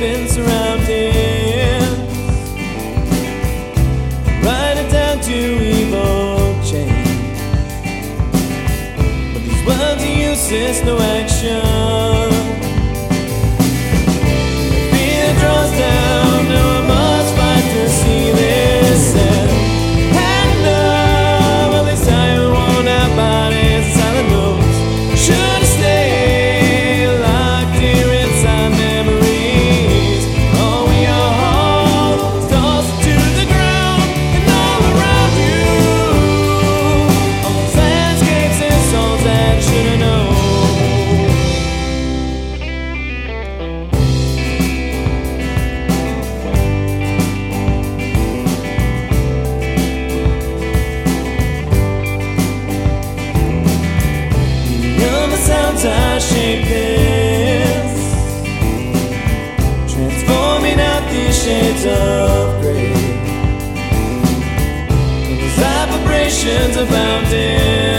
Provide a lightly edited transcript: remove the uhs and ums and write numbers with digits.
in surroundings, right it down to evil change. But these words are useless, no action. Fear draws down, now I must fight to see this end. And love, at least I won't have bodies and silent notes. Should stay locked here inside memories. All we are tossed to the ground and all around you. All these landscapes and souls that should have known. Sounds I shape this, transforming out these shades of gray. Those vibrations abounding.